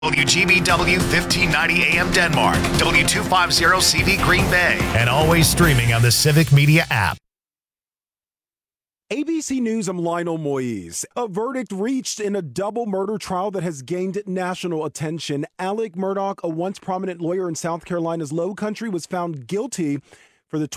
WGBW 1590 AM Denmark, W250 CV Green Bay, and always streaming on the Civic Media app. ABC News, I'm Lionel Moise. A verdict reached in a double murder trial that has gained national attention. Alec Murdaugh, a once prominent lawyer in South Carolina's Low Country, was found guilty for the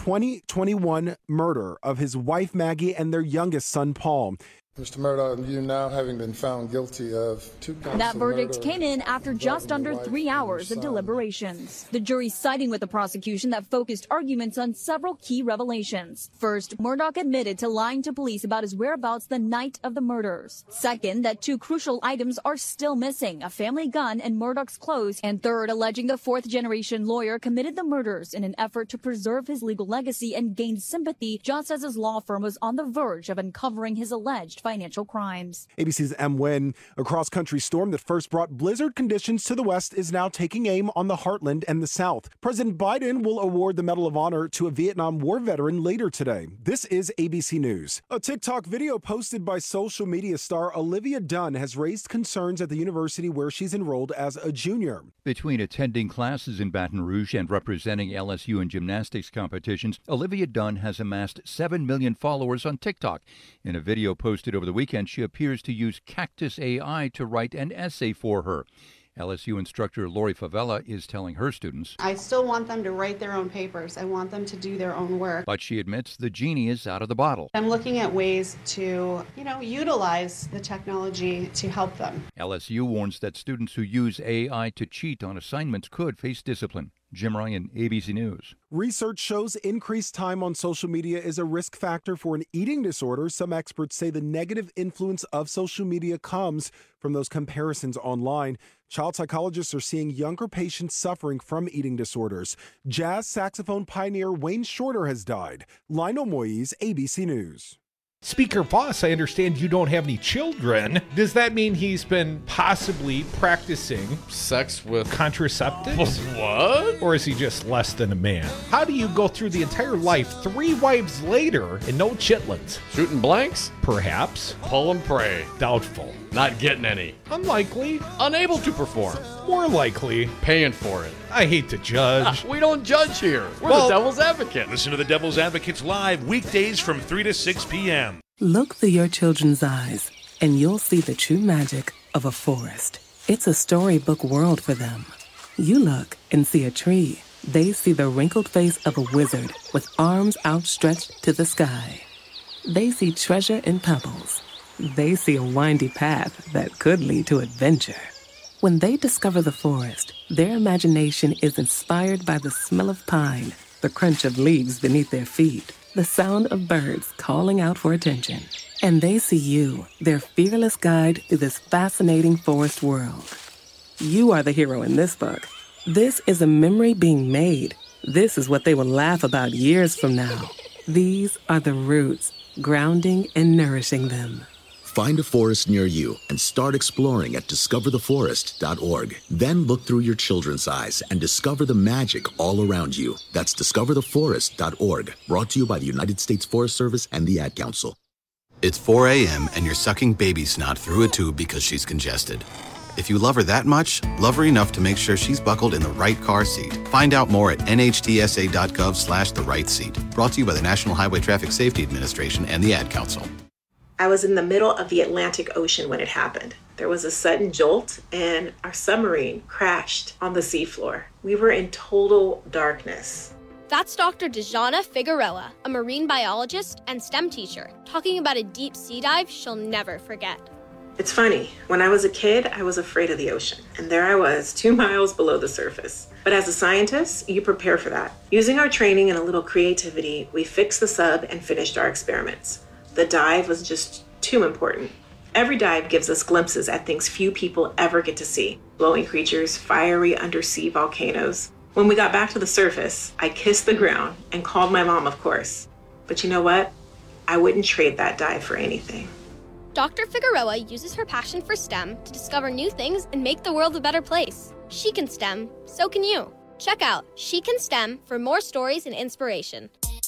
2021 murder of his wife Maggie and their youngest son Paul. Mr. Murdaugh, you now having been found guilty of 2 counts That of verdict murder, came in after just under 3 hours of deliberations. The jury siding with the prosecution that focused arguments on several key revelations. First, Murdaugh admitted to lying to police about his whereabouts the night of the murders. Second, that 2 crucial items are still missing, a family gun and Murdaugh's clothes. And third, alleging the fourth-generation lawyer committed the murders in an effort to preserve his legal legacy and gain sympathy, just as his law firm was on the verge of uncovering his alleged financial crimes. ABC's M. Nguyen, a cross-country storm that first brought blizzard conditions to the west, is now taking aim on the heartland and the south. President Biden will award the Medal of Honor to a Vietnam War veteran later today. This is ABC News. A TikTok video posted by social media star Olivia Dunn has raised concerns at the university where she's enrolled as a junior. Between attending classes in Baton Rouge and representing LSU in gymnastics competitions, Olivia Dunn has amassed 7 million followers on TikTok. In a video posted over the weekend, she appears to use Cactus AI to write an essay for her. LSU instructor Lori Favela is telling her students, I still want them to write their own papers. I want them to do their own work. But she admits the genie is out of the bottle. I'm looking at ways to, utilize the technology to help them. LSU warns that students who use AI to cheat on assignments could face discipline. Jim Ryan, ABC News. Research shows increased time on social media is a risk factor for an eating disorder. Some experts say the negative influence of social media comes from those comparisons online. Child psychologists are seeing younger patients suffering from eating disorders. Jazz saxophone pioneer Wayne Shorter has died. Lionel Moise, ABC News. Speaker Voss, I understand you don't have any children. Does that mean he's been possibly practicing sex with contraceptives? What? Or is he just less than a man? How do you go through the entire life 3 wives later and no chitlins? Shooting blanks? Perhaps. Pull and pray. Doubtful. Not getting any. Unlikely. Unable to perform. More likely. Paying for it. I hate to judge. We don't judge here. We're the Devil's Advocate. Listen to the Devil's Advocates live weekdays from 3 to 6 p.m. Look through your children's eyes, and you'll see the true magic of a forest. It's a storybook world for them. You look and see a tree. They see the wrinkled face of a wizard with arms outstretched to the sky. They see treasure in pebbles. They see a windy path that could lead to adventure. When they discover the forest, their imagination is inspired by the smell of pine, the crunch of leaves beneath their feet, the sound of birds calling out for attention. And they see you, their fearless guide through this fascinating forest world. You are the hero in this book. This is a memory being made. This is what they will laugh about years from now. These are the roots, grounding and nourishing them. Find a forest near you and start exploring at discovertheforest.org. Then look through your children's eyes and discover the magic all around you. That's discovertheforest.org. Brought to you by the United States Forest Service and the Ad Council. It's 4 a.m. and you're sucking baby snot through a tube because she's congested. If you love her that much, love her enough to make sure she's buckled in the right car seat. Find out more at nhtsa.gov/the right seat. Brought to you by the National Highway Traffic Safety Administration and the Ad Council. I was in the middle of the Atlantic Ocean when it happened. There was a sudden jolt and our submarine crashed on the seafloor. We were in total darkness. That's Dr. Dejana Figueroa, a marine biologist and STEM teacher, talking about a deep sea dive she'll never forget. It's funny, when I was a kid, I was afraid of the ocean. And there I was, 2 miles below the surface. But as a scientist, you prepare for that. Using our training and a little creativity, we fixed the sub and finished our experiments. The dive was just too important. Every dive gives us glimpses at things few people ever get to see. Glowing creatures, fiery undersea volcanoes. When we got back to the surface, I kissed the ground and called my mom, of course. But you know what? I wouldn't trade that dive for anything. Dr. Figueroa uses her passion for STEM to discover new things and make the world a better place. She can STEM, so can you. Check out She Can STEM for more stories and inspiration.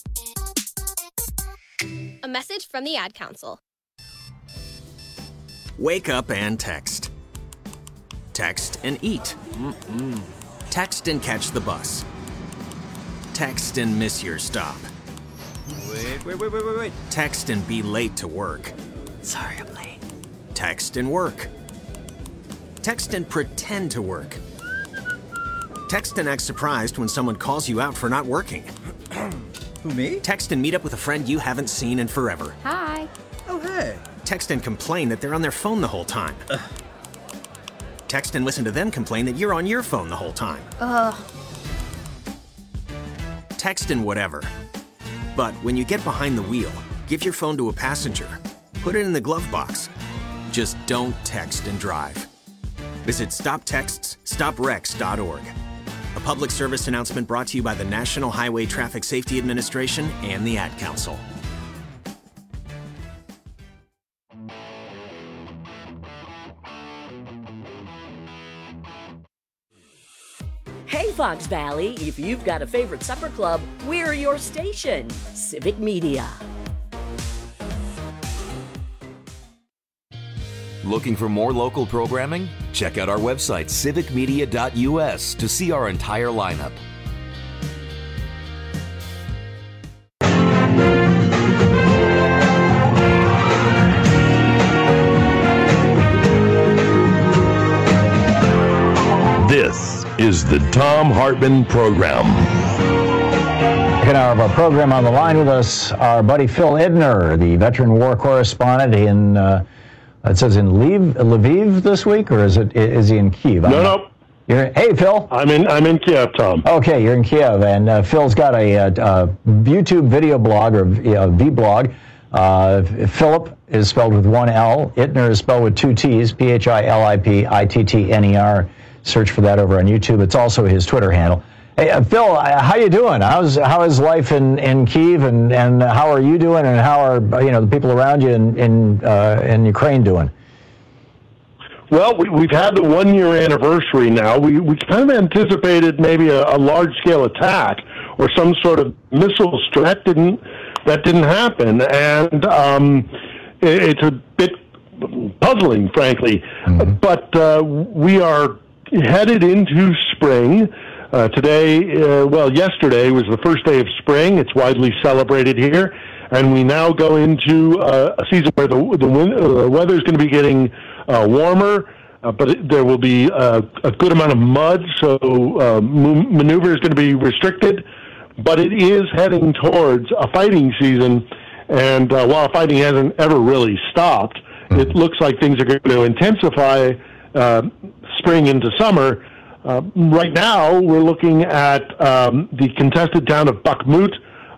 A message from the Ad Council. Wake up and text. Text and eat. Text and catch the bus. Text and miss your stop. Wait. Text and be late to work. Sorry, I'm late. Text and work. Text and pretend to work. Text and act surprised when someone calls you out for not working. Who, me? Text and meet up with a friend you haven't seen in forever. Hi. Oh, hey. Text and complain that they're on their phone the whole time. Text and listen to them complain that you're on your phone the whole time. Text and whatever. But when you get behind the wheel, give your phone to a passenger. Put it in the glove box. Just don't text and drive. Visit StopTextsStopWrecks.org. A public service announcement brought to you by the National Highway Traffic Safety Administration and the Ad Council. Hey, Fox Valley, if you've got a favorite supper club, we're your station. Civic Media. Looking for more local programming? Check out our website, civicmedia.us, to see our entire lineup. This is the Thom Hartmann Program. Second hour of our program. On the line with us, our buddy Phil Idner, the veteran war correspondent in... it says in Lviv this week, or is he in Kiev? No. Hey, Phil. I'm in Kiev, Tom. Okay, you're in Kiev, and Phil's got a YouTube video blog, or vblog. Philip is spelled with one L. Idner is spelled with two T's. PhilipIttner. Search for that over on YouTube. It's also his Twitter handle. Hey, Phil, how you doing? How is life in Kyiv, and how are you doing, and how are the people around you in Ukraine doing? Well, we've had the 1 year anniversary now. We kind of anticipated maybe a large scale attack or some sort of missile threat. That didn't happen, and it's a bit puzzling, frankly. Mm-hmm. But we are headed into spring. Yesterday was the first day of spring. It's widely celebrated here. And we now go into a season where the weather is going to be getting warmer, but there will be a good amount of mud, so maneuver is going to be restricted. But it is heading towards a fighting season, and while fighting hasn't ever really stopped, it looks like things are going to intensify spring into summer. Right now, we're looking at the contested town of Bakhmut,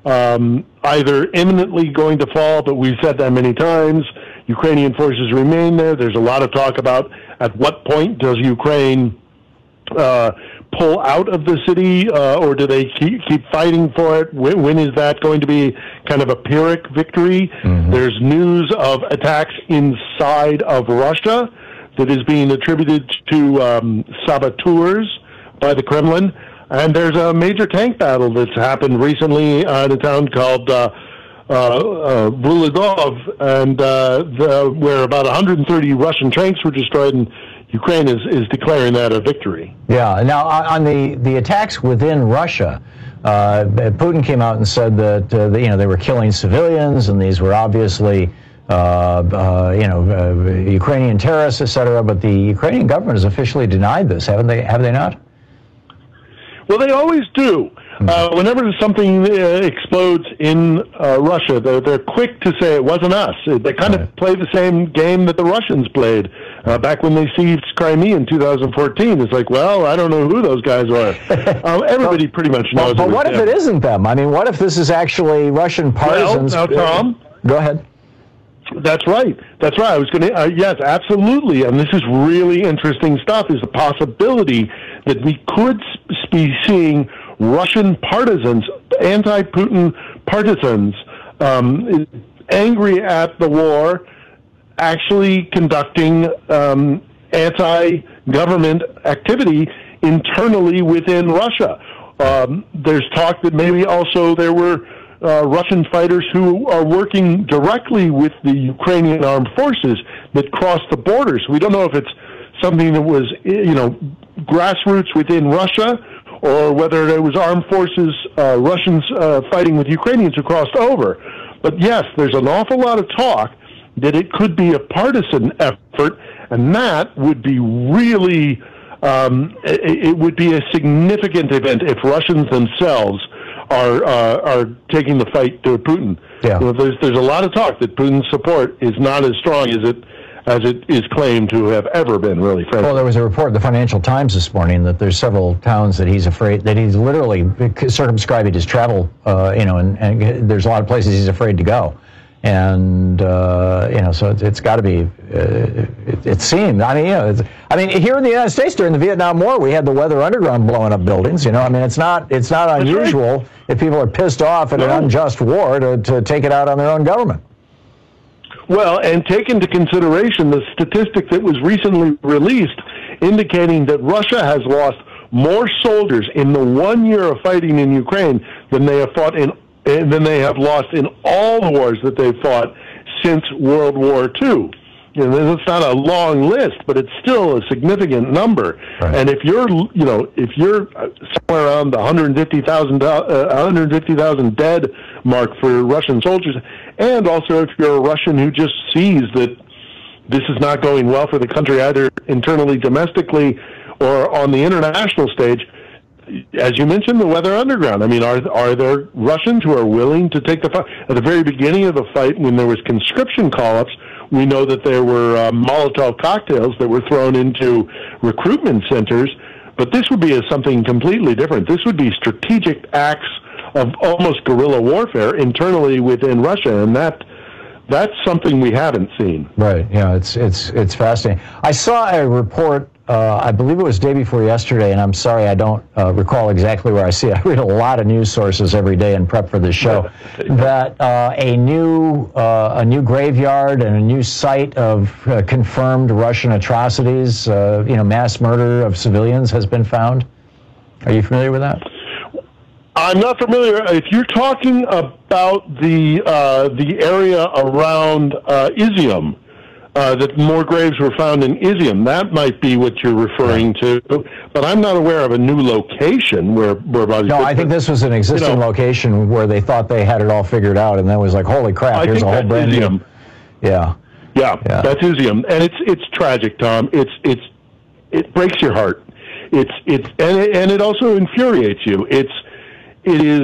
either imminently going to fall, but we've said that many times. Ukrainian forces remain there. There's a lot of talk about at what point does Ukraine pull out of the city, or do they keep fighting for it? When is that going to be kind of a Pyrrhic victory? Mm-hmm. There's news of attacks inside of Russia that is being attributed to saboteurs by the Kremlin. And there's a major tank battle that's happened recently in a town called Bulagov, and where about 130 Russian tanks were destroyed, and Ukraine is declaring that a victory. Yeah. Now, on the attacks within Russia, Putin came out and said that they were killing civilians, and these were obviously Ukrainian terrorists, etc. But the Ukrainian government has officially denied this, haven't they? Have they not? Well, they always do. Whenever something explodes in Russia, they're quick to say it wasn't us. They kind of play the same game that the Russians played back when they seized Crimea in 2014. It's like, well, I don't know who those guys are. Everybody pretty much knows. But what if it isn't them? I mean, what if this is actually Russian partisans? Well, now, Tom, go ahead. That's right. I was going to, yes, absolutely. And this is really interesting stuff, is the possibility that we could be seeing Russian partisans, anti-Putin partisans, angry at the war, actually conducting anti-government activity internally within Russia. There's talk that maybe also there were Russian fighters who are working directly with the Ukrainian armed forces that cross the borders. We don't know if it's something that was, grassroots within Russia, or whether it was armed forces, Russians fighting with Ukrainians who crossed over. But yes, there's an awful lot of talk that it could be a partisan effort, and that would be really, it would be a significant event if Russians themselves are taking the fight to Putin. Yeah. There's a lot of talk that Putin's support is not as strong as it is claimed to have ever been, really, frankly. Well, there was a report in the Financial Times this morning that there's several towns that he's afraid, that he's literally circumscribing his travel, and there's a lot of places he's afraid to go. And, so it's got to be, it seemed, here in the United States during the Vietnam War, we had the Weather Underground blowing up buildings, it's not unusual if people are pissed off at an unjust war to take it out on their own government. Well, and take into consideration the statistic that was recently released indicating that Russia has lost more soldiers in the 1 year of fighting in Ukraine than they have lost in all the wars that they've fought since World War II. It's not a long list, but it's still a significant number. Right. And if you're somewhere around the 150,000 dead mark for Russian soldiers, and also if you're a Russian who just sees that this is not going well for the country, either internally, domestically, or on the international stage, as you mentioned, the Weather Underground. Are there Russians who are willing to take the fight? At the very beginning of the fight, when there was conscription call-ups, we know that there were Molotov cocktails that were thrown into recruitment centers, but this would be something completely different. This would be strategic acts of almost guerrilla warfare internally within Russia, and that's something we haven't seen. Right. Yeah, it's fascinating. I saw a report, I believe it was day before yesterday, and I'm sorry I don't recall exactly where I see it. I read a lot of news sources every day in prep for this show. That a new graveyard and a new site of confirmed Russian atrocities, mass murder of civilians has been found. Are you familiar with that? I'm not familiar. If you're talking about the area around Izium, that more graves were found in Izium, that might be what you're referring to. But I'm not aware of a new location where bodies. No, I think this was an existing location where they thought they had it all figured out, and then was like, holy crap, here's a whole brand new. Yeah, that's Izium, and it's tragic, Tom. It breaks your heart. And it also infuriates you. It is,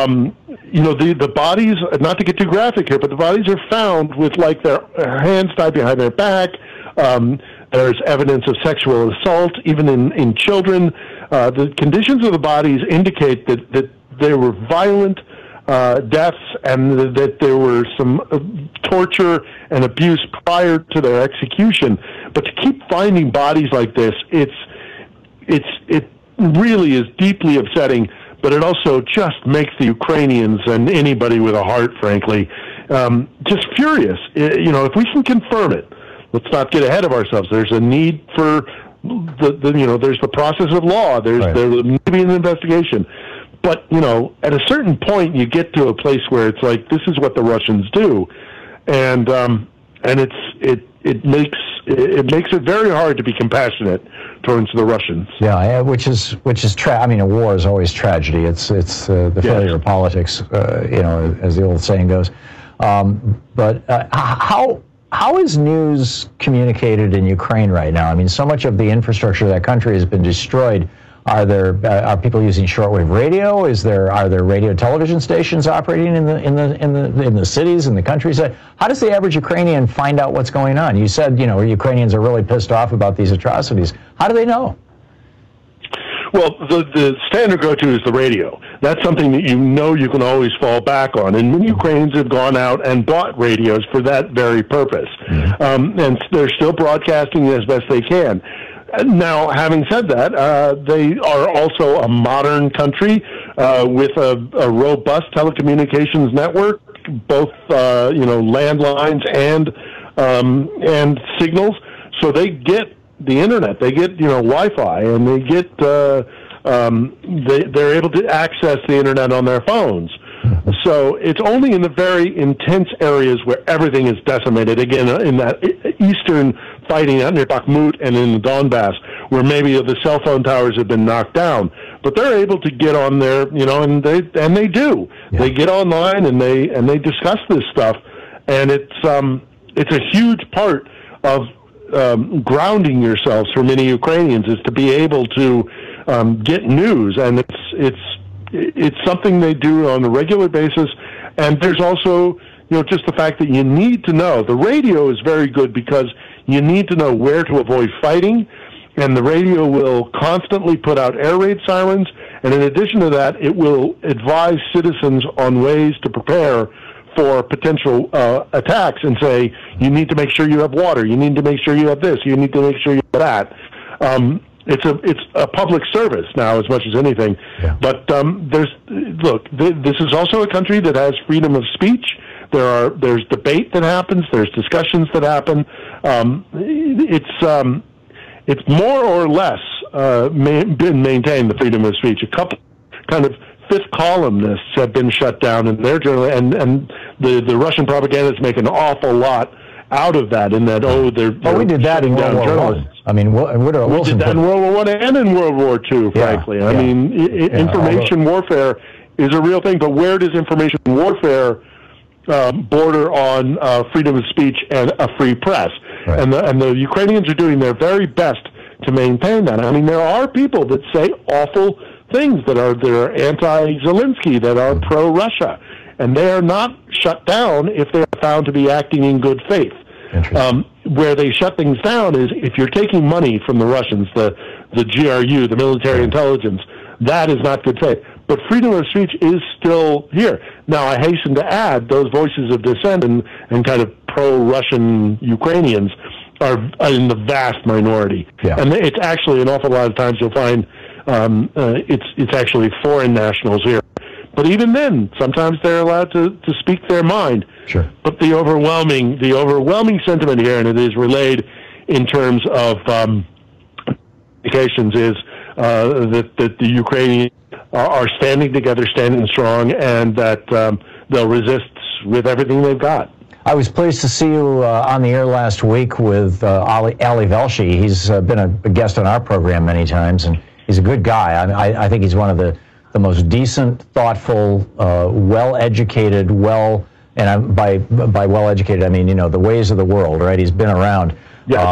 the bodies, not to get too graphic here, but the bodies are found with, their hands tied behind their back. There's evidence of sexual assault, even in children. The conditions of the bodies indicate that there were violent deaths and that there were some torture and abuse prior to their execution. But to keep finding bodies like this, it really is deeply upsetting. But it also just makes the Ukrainians and anybody with a heart, frankly, just furious. If we can confirm it, let's not get ahead of ourselves. There's a need for there's the process of law. There needs to be an investigation. But at a certain point, you get to a place where it's like, this is what the Russians do, and it makes it very hard to be compassionate towards the Russians. Yeah, which is a war is always tragedy. It's the failure of politics, as the old saying goes. But how is news communicated in Ukraine right now? So much of the infrastructure of that country has been destroyed. Are people using shortwave radio? Are there radio television stations operating in the cities, in the countryside? How does the average Ukrainian find out what's going on? You said Ukrainians are really pissed off about these atrocities. How do they know? Well, the standard go-to is the radio. That's something that you can always fall back on. And many Ukrainians have gone out and bought radios for that very purpose. And they're still broadcasting as best they can. Now, having said that, they are also a modern country with a robust telecommunications network, both landlines and signals. So they get the internet, they get Wi-Fi, and they get they're able to access the internet on their phones. So it's only in the very intense areas where everything is decimated. Again, in that eastern fighting out near Bakhmut and in the Donbass, where maybe the cell phone towers have been knocked down. But they're able to get on there, and they do. Yeah. They get online and they discuss this stuff, and it's a huge part of grounding yourselves for many Ukrainians is to be able to get news, and it's something they do on a regular basis. And there's also just the fact that you need to know. The radio is very good because you need to know where to avoid fighting, and the radio will constantly put out air raid sirens, and in addition to that, it will advise citizens on ways to prepare for potential attacks and say, you need to make sure you have water, you need to make sure you have this, you need to make sure you have that. It's a public service now as much as anything. Yeah. But this is also a country that has freedom of speech. There's debate that happens. There's discussions that happen. It's more or less been maintained, the freedom of speech. A couple kind of fifth columnists have been shut down, and their journal and the Russian propagandists make an awful lot out of that. In that, they're we did that in World War I. I mean, Woodrow Wilson did that in World War I and in World War II. Frankly, I mean, information warfare is a real thing. But where does information warfare border on freedom of speech and a free press? Right. And the Ukrainians are doing their very best to maintain that. I mean, there are people that say awful things that are anti-Zelensky, that are pro-Russia, and they are not shut down if they are found to be acting in good faith. Where they shut things down is if you're taking money from the Russians, the GRU, the military intelligence, that is not good faith. But freedom of speech is still here. Now, I hasten to add, those voices of dissent and kind of pro-Russian Ukrainians are in the vast minority. Yeah. And it's actually, an awful lot of times you'll find it's actually foreign nationals here. But even then, sometimes they're allowed to speak their mind. Sure. But the overwhelming sentiment here, and it is relayed in terms of communications, is that the Ukrainians are standing together, standing strong, and that they'll resist with everything they've got. I was pleased to see you on the air last week with Ali Velshi. He's been a guest on our program many times, and he's a good guy. I think he's one of the most decent, thoughtful, well-educated, and by well-educated, I mean, the ways of the world, right? He's been around. Yes.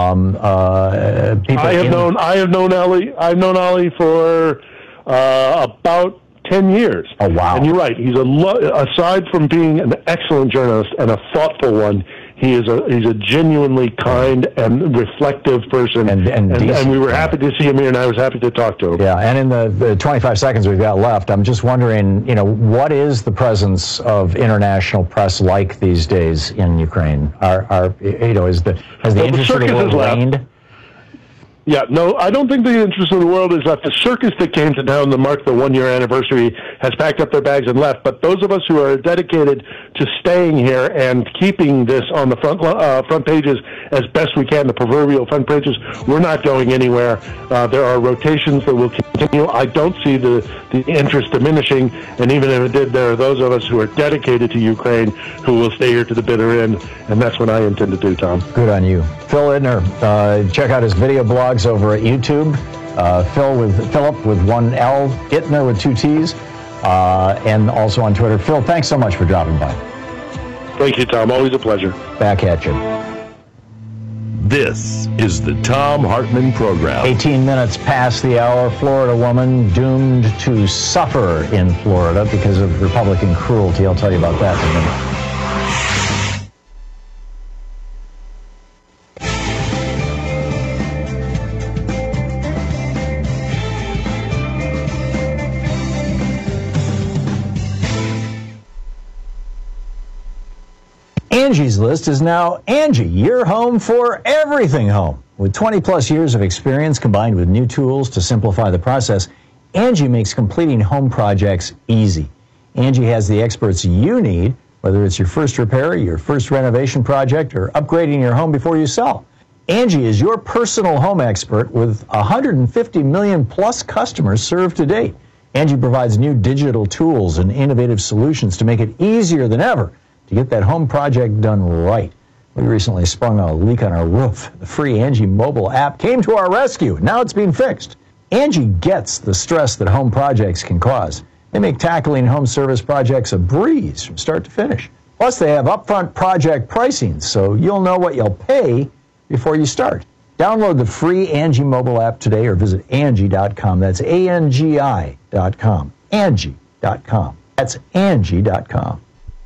I have known Ali for about 10 years. Oh, wow. And you're right. He's aside from being an excellent journalist and a thoughtful one, he's a genuinely kind and reflective person. And we were happy to see him here, and I was happy to talk to him. Yeah, and in the 25 seconds we've got left, I'm just wondering, what is the presence of international press like these days in Ukraine? Has the interest of the world waned? Yeah, no, I don't think the interest of the world is that the circus that came to town to mark the one-year anniversary has packed up their bags and left. But those of us who are dedicated to staying here and keeping this on the front pages as best we can, the proverbial front pages, we're not going anywhere. There are rotations that will continue. I don't see the interest diminishing, and even if it did, there are those of us who are dedicated to Ukraine who will stay here to the bitter end, and that's what I intend to do, Tom. Good on you. Phil Ittner, check out his video blogs over at YouTube. Philip with one L, Ittner with two T's, and also on Twitter. Phil, thanks so much for dropping by. Thank you, Tom. Always a pleasure. Back at you. This is the Thom Hartmann Program. 18 minutes past the hour. Florida woman doomed to suffer in Florida because of Republican cruelty. I'll tell you about that in a minute. Angie's List is now Angie, your home for everything home. With 20 plus years of experience combined with new tools to simplify the process, Angie makes completing home projects easy. Angie has the experts you need, whether it's your first repair, your first renovation project, or upgrading your home before you sell. Angie is your personal home expert with 150 million plus customers served to date. Angie provides new digital tools and innovative solutions to make it easier than ever to get that home project done right. We recently sprung a leak on our roof. The free Angie mobile app came to our rescue. Now it's being fixed. Angie gets the stress that home projects can cause. They make tackling home service projects a breeze from start to finish. Plus, they have upfront project pricing, so you'll know what you'll pay before you start. Download the free Angie mobile app today or visit Angie.com. That's ANGI.com. Angie.com. That's Angie.com.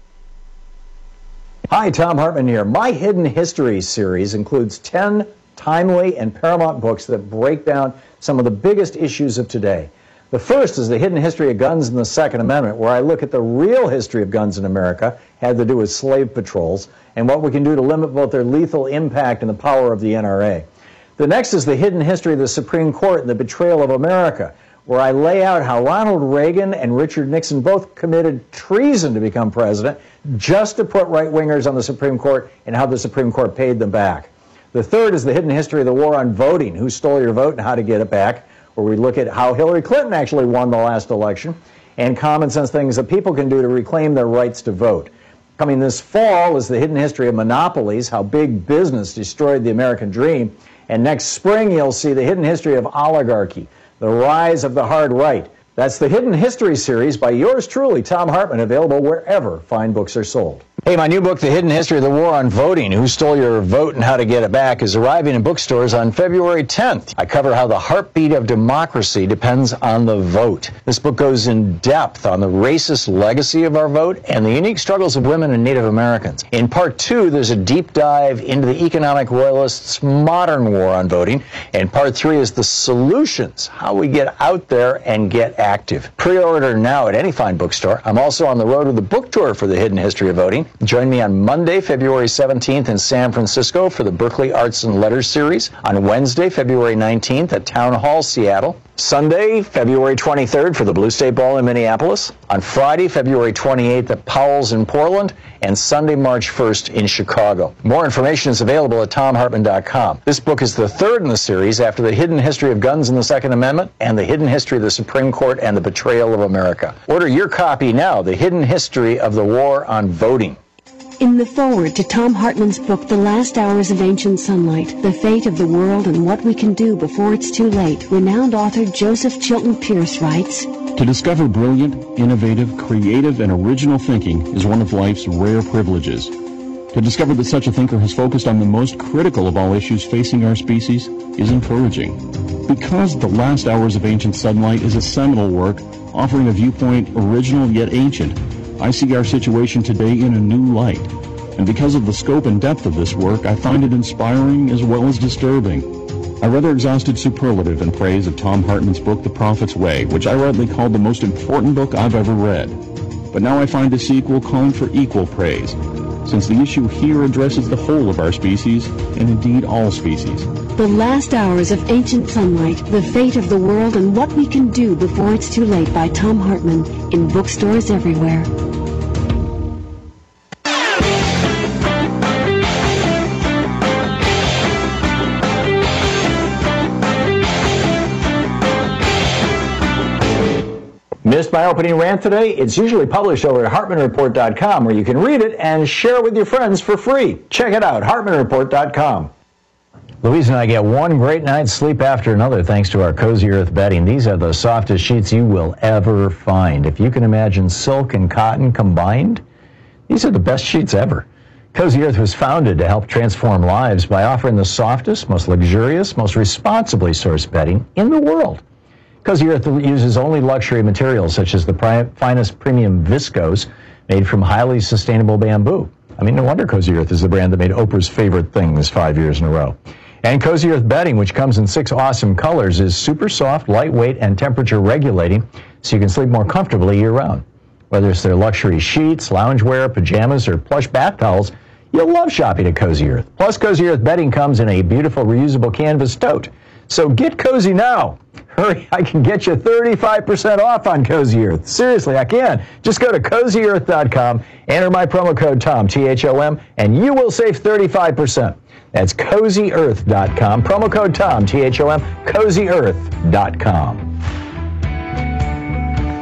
Hi, Thom Hartmann here. My Hidden History series includes 10 timely and paramount books that break down some of the biggest issues of today. The first is The Hidden History of Guns and the Second Amendment, where I look at the real history of guns in America, had to do with slave patrols, and what we can do to limit both their lethal impact and the power of the NRA. The next is The Hidden History of the Supreme Court and the Betrayal of America, where I lay out how Ronald Reagan and Richard Nixon both committed treason to become president just to put right-wingers on the Supreme Court and how the Supreme Court paid them back. The third is The Hidden History of the War on Voting, who stole your vote and how to get it back, where we look at how Hillary Clinton actually won the last election, and common sense things that people can do to reclaim their rights to vote. Coming this fall is The Hidden History of Monopolies, how big business destroyed the American dream. And next spring you'll see The Hidden History of Oligarchy, the rise of the hard right. That's the Hidden History series by yours truly, Thom Hartmann, available wherever fine books are sold. Hey, my new book, The Hidden History of the War on Voting, Who Stole Your Vote and How to Get It Back, is arriving in bookstores on February 10th. I cover how the heartbeat of democracy depends on the vote. This book goes in depth on the racist legacy of our vote and the unique struggles of women and Native Americans. In part 2, there's a deep dive into the economic royalists' modern war on voting. And part 3 is the solutions, how we get out there and get active. Pre-order now at any fine bookstore. I'm also on the road with a book tour for The Hidden History of Voting. Join me on Monday, February 17th in San Francisco for the Berkeley Arts and Letters series. On Wednesday, February 19th at Town Hall, Seattle. Sunday, February 23rd for the Blue State Ball in Minneapolis. On Friday, February 28th at Powell's in Portland. And Sunday, March 1st in Chicago. More information is available at ThomHartmann.com. This book is the third in the series after The Hidden History of Guns and the Second Amendment and The Hidden History of the Supreme Court and the Betrayal of America. Order your copy now, The Hidden History of the War on Voting. In the foreword to Thom Hartmann's book, The Last Hours of Ancient Sunlight, The Fate of the World and What We Can Do Before It's Too Late, renowned author Joseph Chilton Pearce writes, To discover brilliant, innovative, creative, and original thinking is one of life's rare privileges. To discover that such a thinker has focused on the most critical of all issues facing our species is encouraging. Because The Last Hours of Ancient Sunlight is a seminal work offering a viewpoint original yet ancient, I see our situation today in a new light. And because of the scope and depth of this work, I find it inspiring as well as disturbing. I rather exhausted superlative in praise of Thom Hartmann's book, The Prophet's Way, which I rightly called the most important book I've ever read. But now I find a sequel calling for equal praise, since the issue here addresses the whole of our species, and indeed all species. The Last Hours of Ancient Sunlight, The Fate of the World and What We Can Do Before It's Too Late by Thom Hartmann, in bookstores everywhere. Missed my opening rant today? It's usually published over at HartmannReport.com, where you can read it and share it with your friends for free. Check it out, HartmannReport.com. Louise and I get one great night's sleep after another thanks to our Cozy Earth bedding. These are the softest sheets you will ever find. If you can imagine silk and cotton combined, these are the best sheets ever. Cozy Earth was founded to help transform lives by offering the softest, most luxurious, most responsibly sourced bedding in the world. Cozy Earth uses only luxury materials such as the finest premium viscose made from highly sustainable bamboo. I mean, no wonder Cozy Earth is the brand that made Oprah's favorite things 5 years in a row. And Cozy Earth bedding, which comes in 6 awesome colors, is super soft, lightweight, and temperature regulating, so you can sleep more comfortably year-round. Whether it's their luxury sheets, loungewear, pajamas, or plush bath towels, you'll love shopping at Cozy Earth. Plus, Cozy Earth bedding comes in a beautiful reusable canvas tote. So get cozy now. Hurry, I can get you 35% off on Cozy Earth. Seriously, I can. Just go to CozyEarth.com, enter my promo code TOM, T-H-O-M, and you will save 35%. That's CozyEarth.com, promo code TOM, T-H-O-M, CozyEarth.com.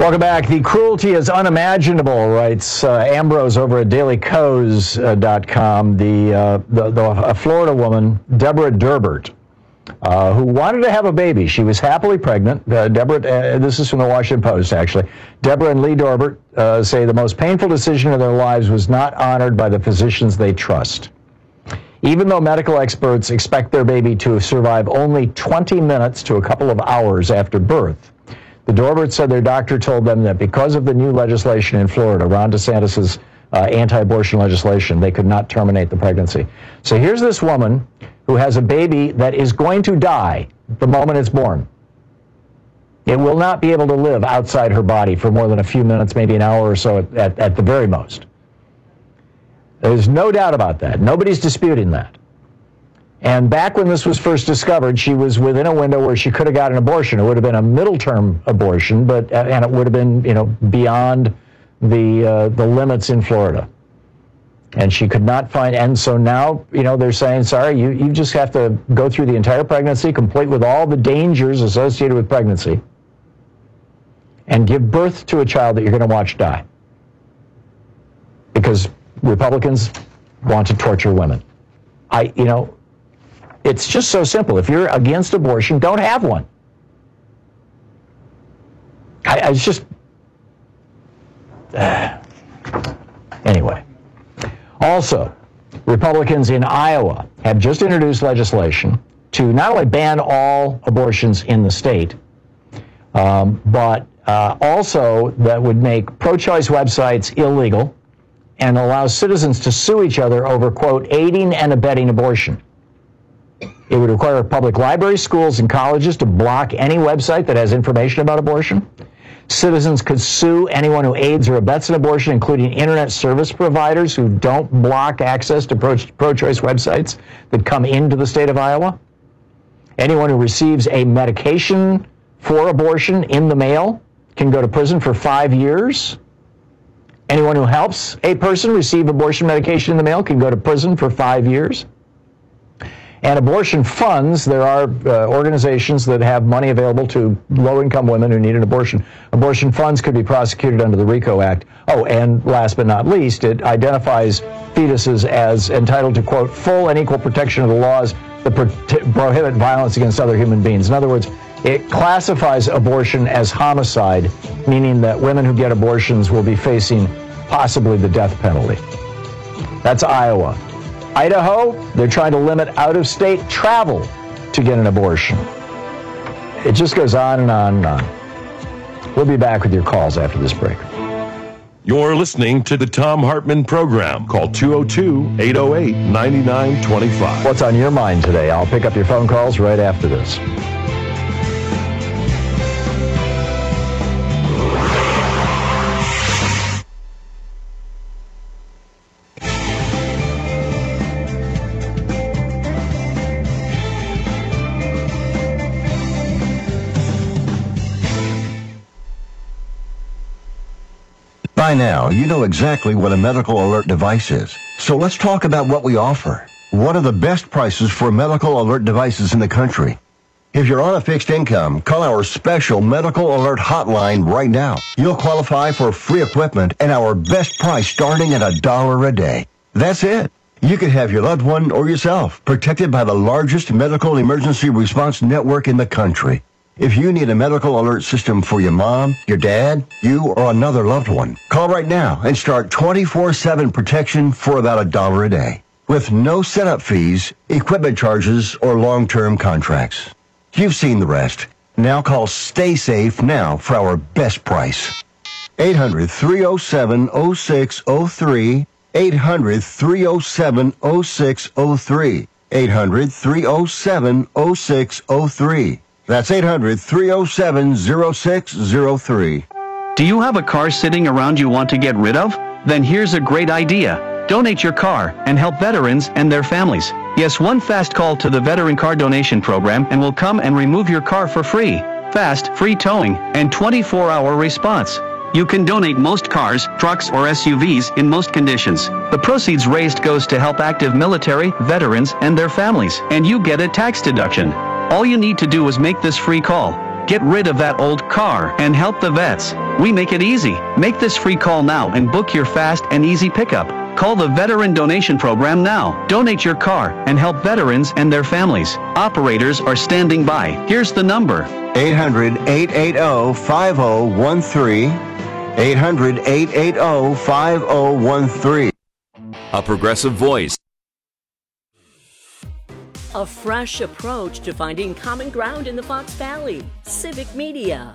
Welcome back. The cruelty is unimaginable, writes Ambrose over at DailyKos.com. A Florida woman, Deborah Durbert, who wanted to have a baby. She was happily pregnant. Deborah, this is from the Washington Post, actually. Deborah and Lee Durbert say the most painful decision of their lives was not honored by the physicians they trust. Even though medical experts expect their baby to survive only 20 minutes to a couple of hours after birth, the Dorberts said their doctor told them that because of the new legislation in Florida, Ron DeSantis' anti-abortion legislation, they could not terminate the pregnancy. So here's this woman who has a baby that is going to die the moment it's born. It will not be able to live outside her body for more than a few minutes, maybe an hour or so at the very most. There's no doubt about that. Nobody's disputing that. And back when this was first discovered, she was within a window where she could have got an abortion. It would have been a middle-term abortion, and it would have been, beyond the limits in Florida. And she could not find, and so now, they're saying, sorry, you just have to go through the entire pregnancy, complete with all the dangers associated with pregnancy, and give birth to a child that you're going to watch die. Because Republicans want to torture women. It's just so simple. If you're against abortion, don't have one. It's just... Anyway. Also, Republicans in Iowa have just introduced legislation to not only ban all abortions in the state, but also that would make pro-choice websites illegal and allow citizens to sue each other over, quote, aiding and abetting abortion. It would require public libraries, schools, and colleges to block any website that has information about abortion. Citizens could sue anyone who aids or abets an abortion, including internet service providers who don't block access to pro-choice websites that come into the state of Iowa. Anyone who receives a medication for abortion in the mail can go to prison for 5 years. Anyone who helps a person receive abortion medication in the mail can go to prison for 5 years. And abortion funds, there are organizations that have money available to low-income women who need an abortion. Abortion funds could be prosecuted under the RICO Act. Oh, and last but not least, it identifies fetuses as entitled to, quote, full and equal protection of the laws that prohibit violence against other human beings. In other words, it classifies abortion as homicide, meaning that women who get abortions will be facing possibly the death penalty. That's Iowa. Idaho, they're trying to limit out-of-state travel to get an abortion. It just goes on and on and on. We'll be back with your calls after this break. You're listening to the Thom Hartmann Program. Call 202-808-9925. What's on your mind today? I'll pick up your phone calls right after this. By now, you know exactly what a medical alert device is. So let's talk about what we offer. What are the best prices for medical alert devices in the country? If you're on a fixed income, call our special medical alert hotline right now. You'll qualify for free equipment and our best price starting at $1 a day. That's it. You could have your loved one or yourself protected by the largest medical emergency response network in the country. If you need a medical alert system for your mom, your dad, you, or another loved one, call right now and start 24/7 protection for about $1 a day. With no setup fees, equipment charges, or long-term contracts. You've seen the rest. Now call Stay Safe now for our best price. 800-307-0603. 800-307-0603. 800-307-0603. That's 800-307-0603. Do you have a car sitting around you want to get rid of? Then here's a great idea. Donate your car and help veterans and their families. Yes, one fast call to the Veteran Car Donation Program and we'll come and remove your car for free. Fast, free towing, and 24-hour response. You can donate most cars, trucks, or SUVs in most conditions. The proceeds raised goes to help active military, veterans, and their families, and you get a tax deduction. All you need to do is make this free call. Get rid of that old car and help the vets. We make it easy. Make this free call now and book your fast and easy pickup. Call the Veteran Donation Program now. Donate your car and help veterans and their families. Operators are standing by. Here's the number. 800-880-5013. 800-880-5013. A Progressive Voice. A fresh approach to finding common ground in the Fox Valley. Civic Media.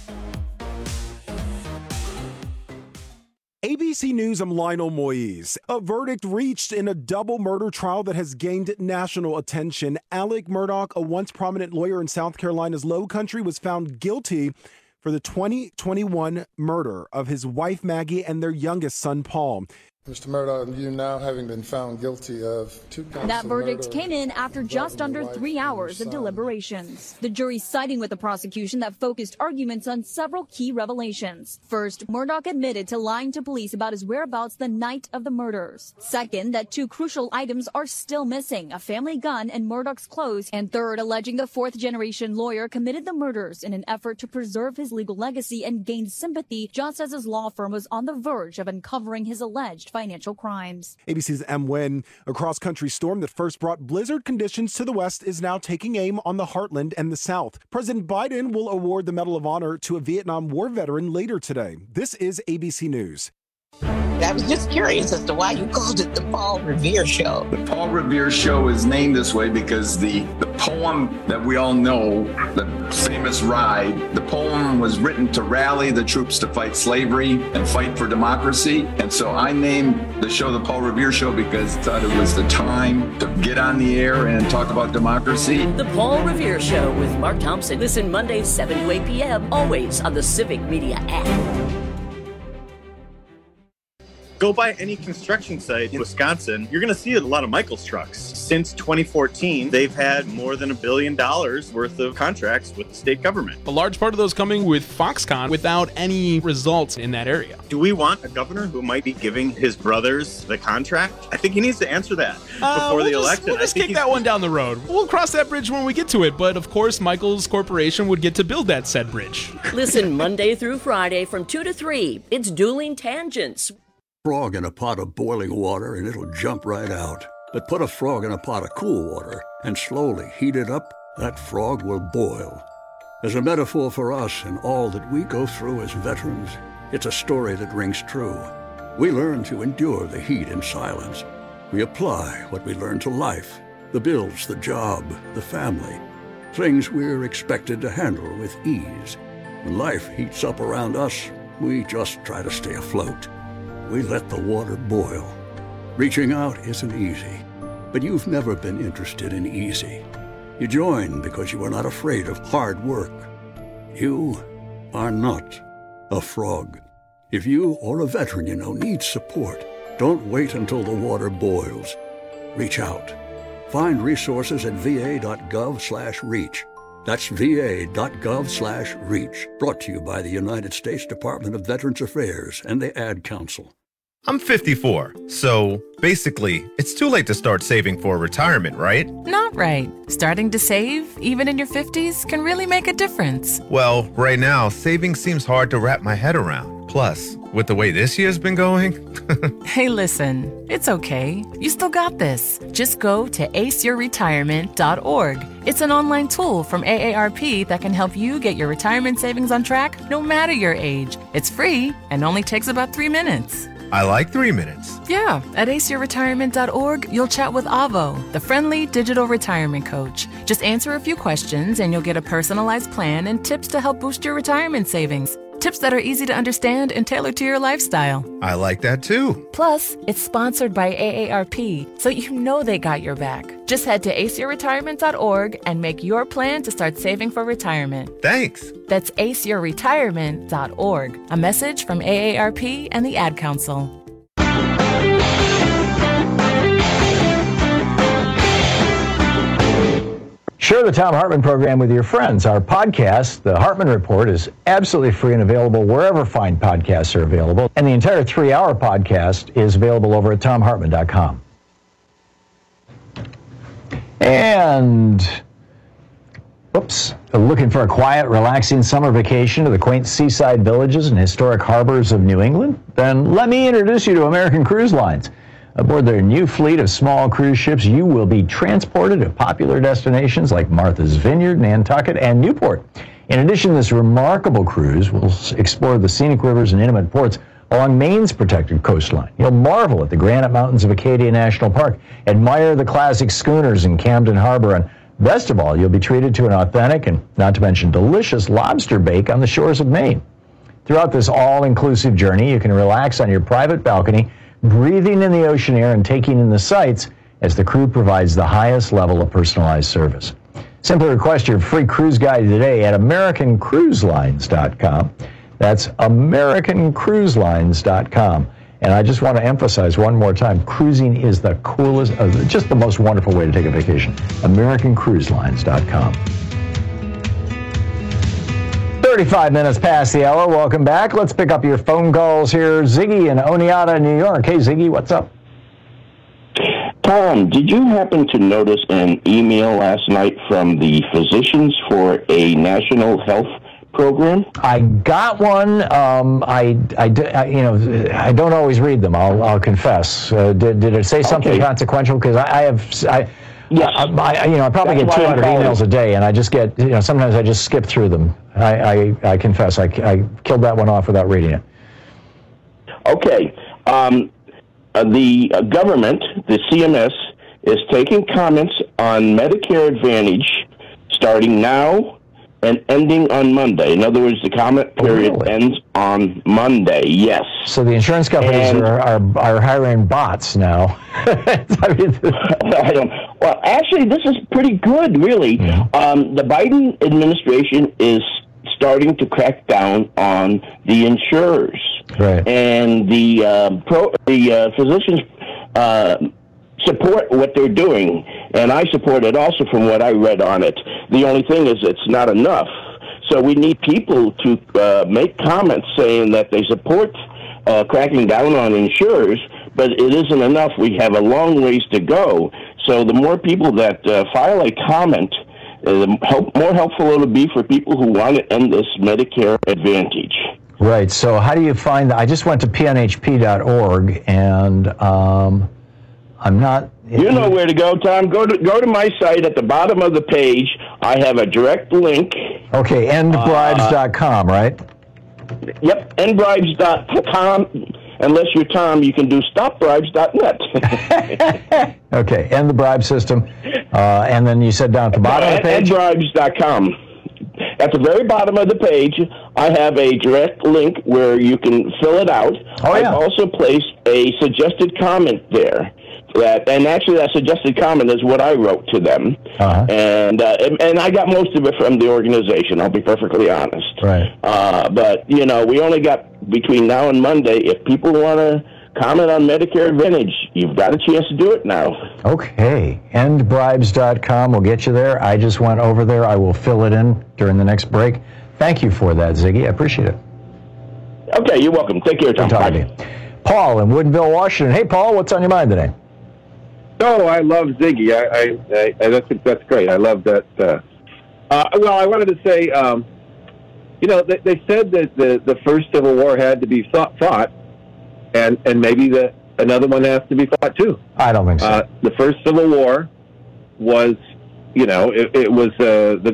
ABC News, I'm Lionel Moise. A verdict reached in a double murder trial that has gained national attention. Alec Murdaugh, a once prominent lawyer in South Carolina's Low Country, was found guilty for the 2021 murder of his wife Maggie and their youngest son Paul. Mr. Murdaugh, you now having been found guilty of 2 counts That of verdict murder, came in after just under 3 hours of deliberations. The jury siding with the prosecution that focused arguments on several key revelations. First, Murdaugh admitted to lying to police about his whereabouts the night of the murders. Second, that 2 crucial items are still missing, a family gun and Murdaugh's clothes. And third, alleging the fourth-generation lawyer committed the murders in an effort to preserve his legal legacy and gain sympathy, just as his law firm was on the verge of uncovering his alleged financial crimes. ABC's M. Nguyen. A cross-country storm that first brought blizzard conditions to the west is now taking aim on the heartland and the south. President Biden will award the Medal of Honor to a Vietnam War veteran later today. This is ABC News. I was just curious as to why you called it the Paul Revere Show. The Paul Revere Show is named this way because the poem that we all know, the famous Ride, the poem was written to rally the troops to fight slavery and fight for democracy. And so I named the show the Paul Revere Show because I thought it was the time to get on the air and talk about democracy. The Paul Revere Show with Mark Thompson. Listen Mondays 7 to 8 p.m. always on the Civic Media app. Go by any construction site in Wisconsin, you're going to see a lot of Michaels trucks. Since 2014, they've had more than $1 billion worth of contracts with the state government. A large part of those coming with Foxconn without any results in that area. Do we want a governor who might be giving his brothers the contract? I think he needs to answer that before the election. We'll just kick that one down the road. We'll cross that bridge when we get to it, but of course, Michaels Corporation would get to build that said bridge. Listen Monday through Friday from 2 to 3. It's Dueling Tangents. Frog in a pot of boiling water and it'll jump right out. But put a frog in a pot of cool water and slowly heat it up, that frog will boil. As a metaphor for us and all that we go through as veterans, it's a story that rings true. We learn to endure the heat in silence. We apply what we learn to life, the bills, the job, the family, things we're expected to handle with ease. When life heats up around us, we just try to stay afloat. We let the water boil. Reaching out isn't easy, but you've never been interested in easy. You join because you are not afraid of hard work. You are not a frog. If you or a veteran you know needs support, don't wait until the water boils. Reach out. Find resources at va.gov/reach. That's va.gov/reach. Brought to you by the United States Department of Veterans Affairs and the Ad Council. I'm 54, so basically, it's too late to start saving for retirement, right? Not right. Starting to save, even in your 50s, can really make a difference. Well, right now, saving seems hard to wrap my head around. Plus, with the way this year's been going... Hey, listen, it's okay. You still got this. Just go to aceyourretirement.org. It's an online tool from AARP that can help you get your retirement savings on track no matter your age. It's free and only takes about 3 minutes. I like 3 minutes. Yeah, at aceyourretirement.org, you'll chat with Avo, the friendly digital retirement coach. Just answer a few questions and you'll get a personalized plan and tips to help boost your retirement savings. Tips that are easy to understand and tailored to your lifestyle. I like that too. Plus, it's sponsored by AARP, so you know they got your back. Just head to aceyourretirement.org and make your plan to start saving for retirement. Thanks. That's aceyourretirement.org. A message from AARP and the Ad Council. Share the Thom Hartmann program with your friends. Our podcast, The Hartmann Report, is absolutely free and available wherever fine podcasts are available. And the entire 3-hour podcast is available over at thomhartmann.com. And Looking for a quiet, relaxing summer vacation to the quaint seaside villages and historic harbors of New England? Then let me introduce you to American Cruise Lines. Aboard their new fleet of small cruise ships, you will be transported to popular destinations like Martha's Vineyard, Nantucket, and Newport. In addition, this remarkable cruise will explore the scenic rivers and intimate ports along Maine's protected coastline. You'll marvel at the granite mountains of Acadia National Park, admire the classic schooners in Camden Harbor, and best of all, you'll be treated to an authentic and, not to mention, delicious lobster bake on the shores of Maine. Throughout this all-inclusive journey, you can relax on your private balcony, breathing in the ocean air and taking in the sights as the crew provides the highest level of personalized service. Simply request your free cruise guide today at AmericanCruiseLines.com. That's AmericanCruiseLines.com. And I just want to emphasize one more time, cruising is the coolest, just the most wonderful way to take a vacation. AmericanCruiseLines.com. 35 minutes past the hour. Welcome back. Let's pick up your phone calls here. Ziggy in Oneonta, New York. Hey, Ziggy, what's up? Tom, did you happen to notice an email last night from the Physicians for a National Health Program? I got one. I don't always read them. I'll confess. Did it say something consequential? Because I probably get 200 emails a day, and I just get, sometimes I just skip through them. I confess, I killed that one off without reading it. Okay. The government, the CMS, is taking comments on Medicare Advantage starting now and ending on Monday. In other words, the comment period ends on Monday. Yes. So the insurance companies are hiring bots now. Well, actually, this is pretty good, really. Yeah. The Biden administration is starting to crack down on the insurers, right? And the physicians support what they're doing, and I support it also from what I read on it. The only thing is it's not enough. So we need people to make comments saying that they support cracking down on insurers, but it isn't enough. We have a long ways to go. So the more people that file a comment, the more helpful it'll be for people who want to end this Medicare Advantage. Right. So how do you find that? I just went to pnhp.org, and I'm not... You know where to go, Tom. Go to my site. At the bottom of the page, I have a direct link. Okay, endbribes.com, right? Yep, endbribes.com. Unless you're Tom, you can do stopbribes.net. Okay, end the bribe system. And then you said down at the bottom of the page? Endbribes.com. At the very bottom of the page, I have a direct link where you can fill it out. I've also placed a suggested comment there. And actually, that suggested comment is what I wrote to them. Uh-huh. And I got most of it from the organization, I'll be perfectly honest. Right. But, we only got between now and Monday. If people want to comment on Medicare Advantage, you've got a chance to do it now. Okay. Endbribes.com will get you there. I just went over there. I will fill it in during the next break. Thank you for that, Ziggy. I appreciate it. Okay, you're welcome. Take care, Tom. Bye. Paul in Woodinville, Washington. Hey, Paul, what's on your mind today? Oh, I love Ziggy. That's great. I love that. Well, I wanted to say, they said that the first Civil War had to be fought, and maybe another one has to be fought too. I don't think so. The first Civil War was, it was the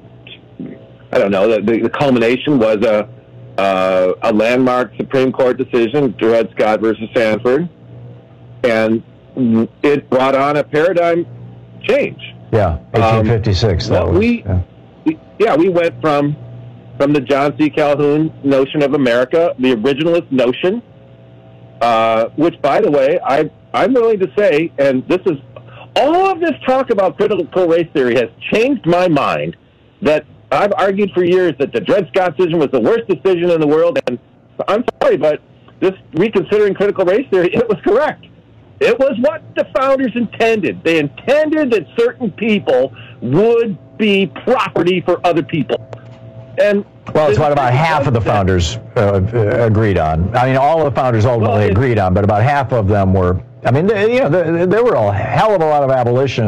culmination was a landmark Supreme Court decision, Dred Scott versus Sanford, and it brought on a paradigm change. Yeah, 1856. We went from the John C. Calhoun notion of America, the originalist notion, which, by the way, I'm willing to say, and this is all of this talk about critical race theory has changed my mind. That I've argued for years that the Dred Scott decision was the worst decision in the world, and I'm sorry, but this reconsidering critical race theory, it was correct. It was what the founders intended. They intended that certain people would be property for other people. And well, it's what about half of the founders agreed on. I mean, all of the founders ultimately agreed on, but about half of them were. I mean, there were a hell of a lot of abolitionists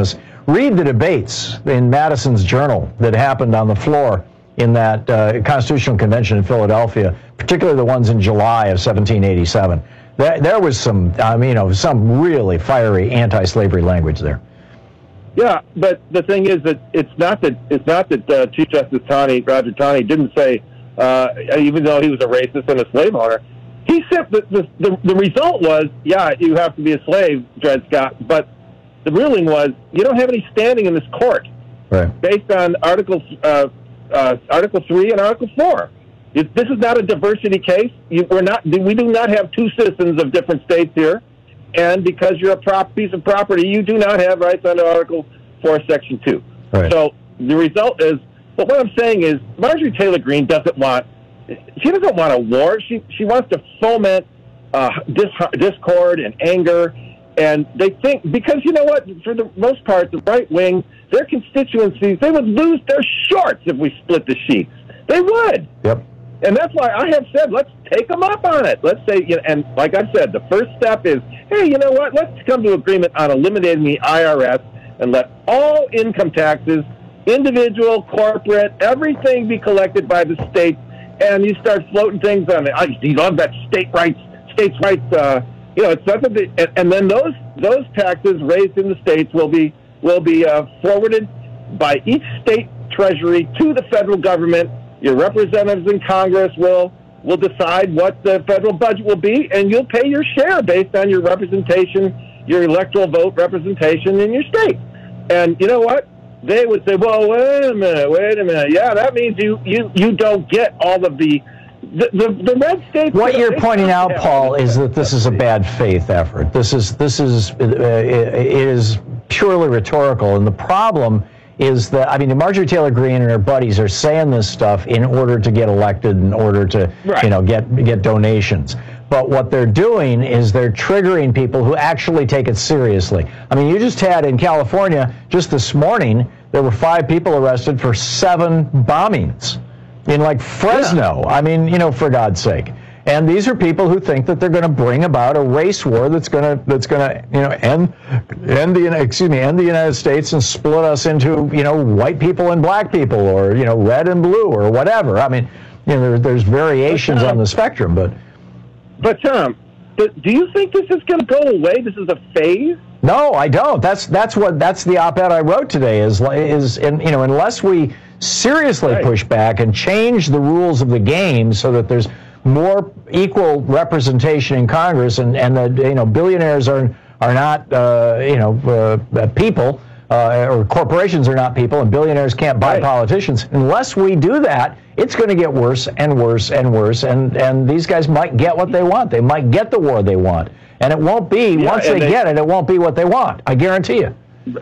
read the debates in Madison's Journal that happened on the floor in that Constitutional Convention in Philadelphia, particularly the ones in July of 1787. There was some, some really fiery anti-slavery language there. Yeah, but the thing is that it's not that Chief Justice Roger Taney didn't say, even though he was a racist and a slave owner, he said that the result was, yeah, you have to be a slave, Dred Scott, but the ruling was you don't have any standing in this court, right, based on Article 3 and Article 4. This is not a diversity case. We do not have two citizens of different states here, and because you're a piece of property, you do not have rights under Article 4, Section 2. Right. So the result is, but what I'm saying is, Marjorie Taylor Greene doesn't want a war. She wants to foment discord and anger, and they think, because you know what, for the most part, the right wing, their constituencies, they would lose their shorts if we split the sheets. They would. Yep. And that's why I have said, let's take them up on it. Let's say, and like I said, the first step is, hey, you know what? Let's come to agreement on eliminating the IRS and let all income taxes, individual, corporate, everything be collected by the state. And you start floating things on it. You love that states' rights. It's not that and then those taxes raised in the states will be forwarded by each state treasury to the federal government. Your representatives in Congress will decide what the federal budget will be, and you'll pay your share based on your representation, your electoral vote representation in your state. And you know what? They would say, well, wait a minute. Yeah, that means you don't get all of the red states. What you're pointing out, Paul, is that this is a bad faith effort. It is purely rhetorical, and the problem is that, Marjorie Taylor Greene and her buddies are saying this stuff in order to get elected, in order to, get donations. But what they're doing is they're triggering people who actually take it seriously. You just had in California, just this morning, there were 5 people arrested for 7 bombings in Fresno. Yeah. For God's sake. And these are people who think that they're going to bring about a race war that's going to end the United States and split us into white people and black people, or red and blue, or whatever. There's variations on the spectrum, but Tom, do you think this is going to go away? This is a phase? No, I don't. That's the op-ed I wrote today. Unless we seriously push back and change the rules of the game so that there's more equal representation in Congress, and that billionaires are not people, or corporations are not people, and billionaires can't buy politicians. Unless we do that, it's going to get worse and worse and worse, and these guys might get what they want. They might get the war they want, and it won't be once they get it. It won't be what they want. I guarantee you.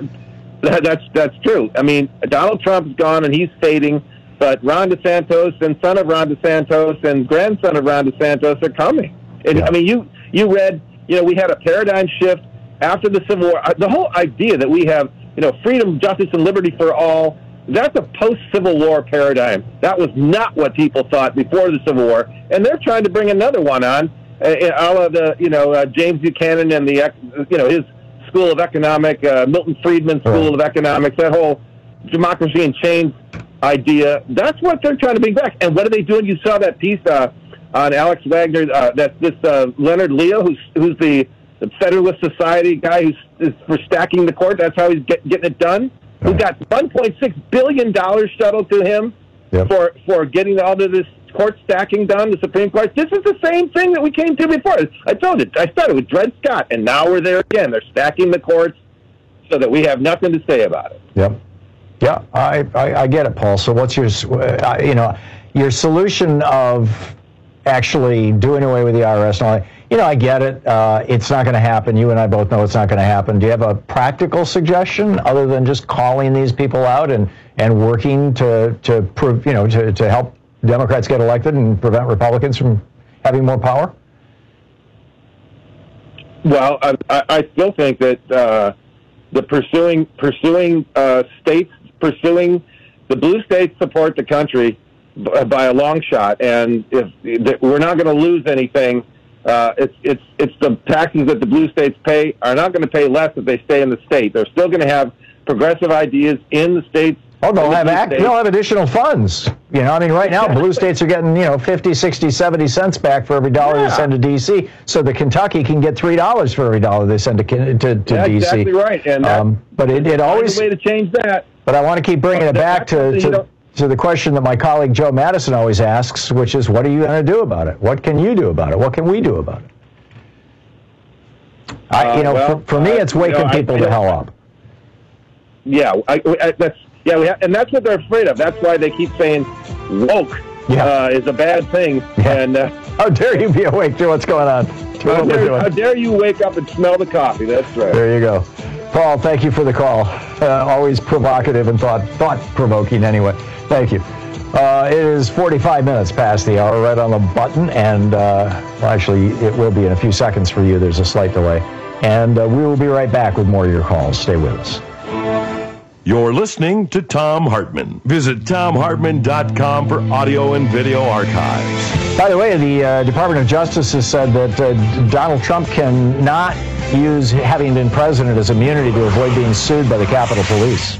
That's true. Donald Trump's gone and he's fading. But Ron DeSantos and son of Ron DeSantos and grandson of Ron DeSantos are coming. And you read, we had a paradigm shift after the Civil War. The whole idea that we have, freedom, justice, and liberty for all, that's a post-Civil War paradigm. That was not what people thought before the Civil War. And they're trying to bring another one on, all of the, James Buchanan and his School of Economics, Milton Friedman's School of Economics, that whole democracy in chains idea. That's what they're trying to bring back. And what are they doing? You saw that piece on Alex Wagner. That's this Leonard Leo, who's the Federalist Society guy who's for stacking the court. That's how he's getting it done. Right. We got $1.6 billion shuttled to him for getting all of this court stacking done. The Supreme Court. This is the same thing that we came to before. I told you. I started with Dred Scott, and now we're there again. They're stacking the courts so that we have nothing to say about it. Yep. Yeah, I get it, Paul. So what's your solution of actually doing away with the IRS and all that? I get it. It's not going to happen. You and I both know it's not going to happen. Do you have a practical suggestion other than just calling these people out and working to help Democrats get elected and prevent Republicans from having more power? Well, I still think that the pursuing states. The blue states support the country by a long shot, and if we're not going to lose anything, it's the taxes that the blue states pay are not going to pay less if they stay in the state. They're still going to have progressive ideas in the states. Oh, they'll have additional funds. You know, I mean, right now, blue states are getting, 50, 60, 70 cents back for every dollar they send to D.C., so that Kentucky can get $3 for every dollar they send to D.C. Exactly right. And but it always... a way to change that. But I want to keep bringing it back to the question that my colleague Joe Madison always asks, which is, what are you going to do about it? What can you do about it? What can we do about it? For me, it's waking people the hell up. Yeah, that's what they're afraid of. That's why they keep saying woke is a bad thing. Yeah. And how dare you be awake to what's going on? How dare you wake up and smell the coffee? That's right. There you go. Paul, thank you for the call. Always provocative and thought-provoking anyway. Thank you. It is 45 minutes past the hour, right on the button, and actually it will be in a few seconds for you. There's a slight delay. And we will be right back with more of your calls. Stay with us. You're listening to Thom Hartmann. Visit ThomHartmann.com for audio and video archives. By the way, the Department of Justice has said that Donald Trump cannot use having been president as immunity to avoid being sued by the Capitol Police.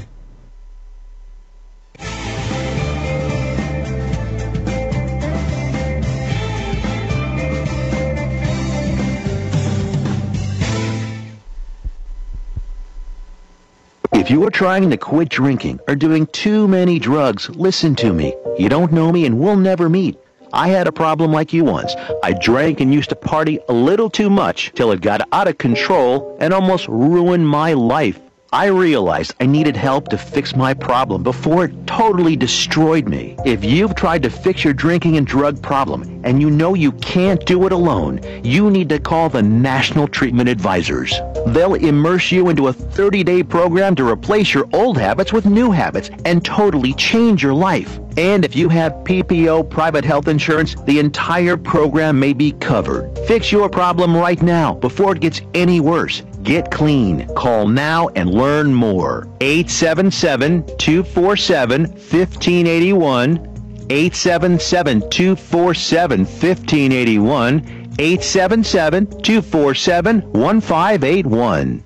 If you are trying to quit drinking or doing too many drugs, listen to me. You don't know me and we'll never meet. I had a problem like you once. I drank and used to party a little too much till it got out of control and almost ruined my life. I realized I needed help to fix my problem before it totally destroyed me. If you've tried to fix your drinking and drug problem and you know you can't do it alone, you need to call the National Treatment Advisors. They'll immerse you into a 30-day program to replace your old habits with new habits and totally change your life. And if you have PPO private health insurance, the entire program may be covered. Fix your problem right now before it gets any worse. Get clean. Call now and learn more. 877-247-1581. 877-247-1581. 877-247-1581.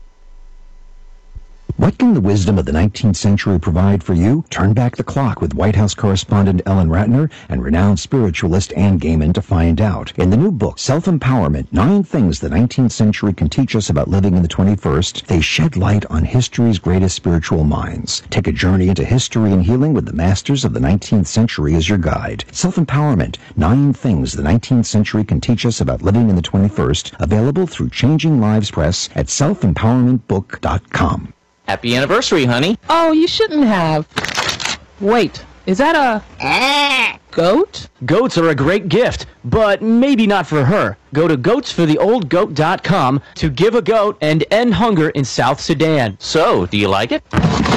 What can the wisdom of the 19th century provide for you? Turn back the clock with White House correspondent Ellen Ratner and renowned spiritualist Ann Gaiman to find out. In the new book, Self-Empowerment, 9 Things the 19th Century Can Teach Us About Living in the 21st, they shed light on history's greatest spiritual minds. Take a journey into history and healing with the masters of the 19th century as your guide. Self-Empowerment, 9 Things the 19th Century Can Teach Us About Living in the 21st, available through Changing Lives Press at selfempowermentbook.com. Happy anniversary, honey. Oh, you shouldn't have. Wait, is that a goat? Goats are a great gift, but maybe not for her. Go to goatsfortheoldgoat.com to give a goat and end hunger in South Sudan. So, do you like it?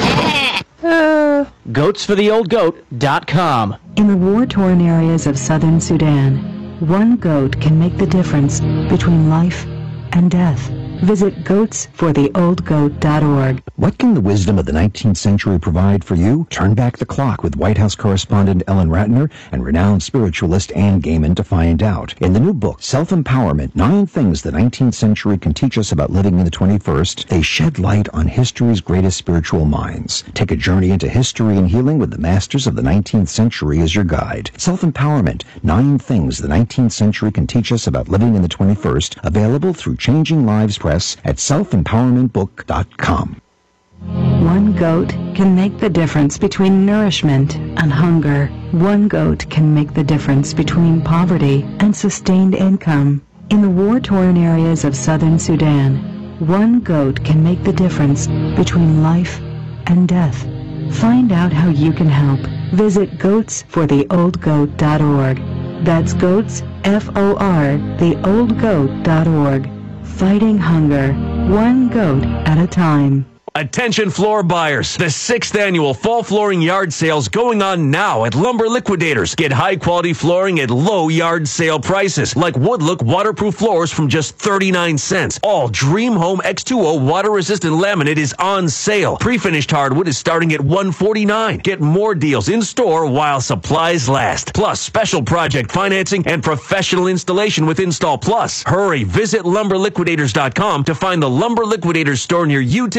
Goatsfortheoldgoat.com. In the war-torn areas of southern Sudan, one goat can make the difference between life and death. Visit goatsfortheoldgoat.org. What can the wisdom of the 19th century provide for you? Turn back the clock with White House correspondent Ellen Ratner and renowned spiritualist Ann Gaiman to find out. In the new book, Self-Empowerment, 9 Things the 19th Century Can Teach Us About Living in the 21st, they shed light on history's greatest spiritual minds. Take a journey into history and healing with the masters of the 19th century as your guide. Self-Empowerment, 9 Things the 19th Century Can Teach Us About Living in the 21st, available through Changing Lives Press at selfempowermentbook.com. One goat can make the difference between nourishment and hunger. One goat can make the difference between poverty and sustained income. In the war-torn areas of southern Sudan, one goat can make the difference between life and death. Find out how you can help. Visit goatsfortheoldgoat.org. That's goats, F-O-R, theoldgoat.org. Fighting hunger, one goat at a time. Attention floor buyers. The 6th annual fall flooring yard sale's going on now at Lumber Liquidators. Get high quality flooring at low yard sale prices, like Woodlook waterproof floors from just 39 cents. All Dream Home X2O water resistant laminate is on sale. Pre-finished hardwood is starting at $149. Get more deals in store while supplies last. Plus special project financing and professional installation with Install Plus. Hurry, visit lumberliquidators.com to find the Lumber Liquidators store near you today.